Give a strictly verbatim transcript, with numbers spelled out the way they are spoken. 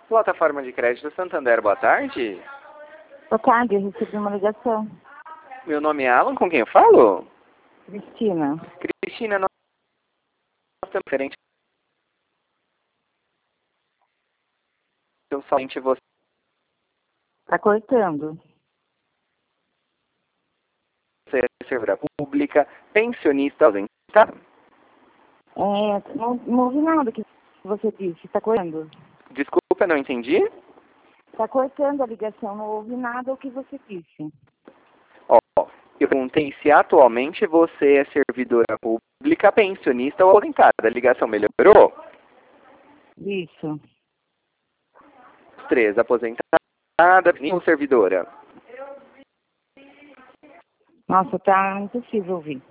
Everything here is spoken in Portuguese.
Plataforma de crédito Santander, boa tarde. Boa tarde, eu recebi uma ligação. Meu nome é Alan, com quem eu falo? Cristina. Cristina, nós estamos diferente. Eu somente você Tá cortando. é servidora pública, pensionista ausentado. É, não, não ouvi nada que você disse. Tá cortando? Desculpa, não entendi. Tá cortando a ligação, não ouvi nada o que você disse. Ó, eu perguntei se atualmente você é servidora pública, pensionista ou aposentada. A ligação melhorou? Isso. Os três, aposentada ou servidora? Nossa, tá impossível ouvir.